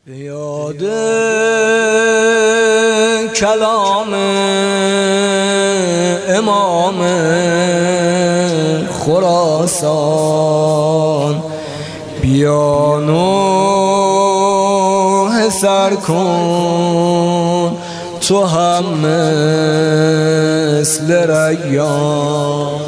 یاد کلام امام خراسان بیا نوح سر کن تو هم مثل ریان.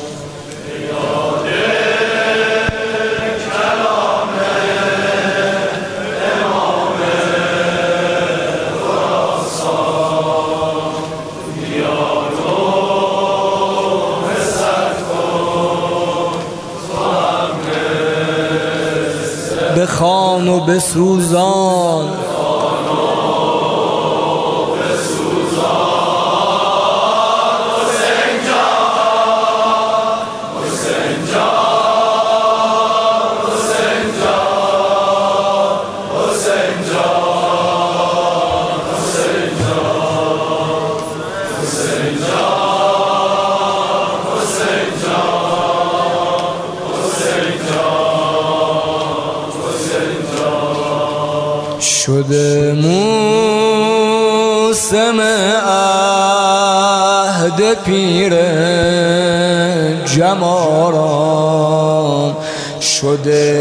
بخوان و بسوزان شده موسم عهد پیر جماران، شده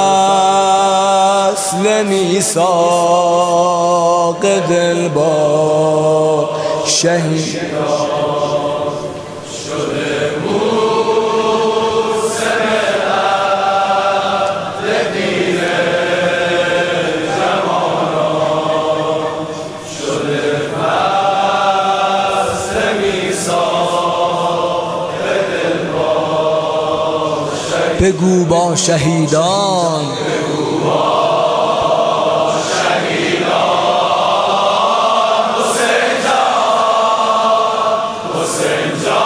فصل میثاق دل با شهیدان. بگو با شهیدان حسین جان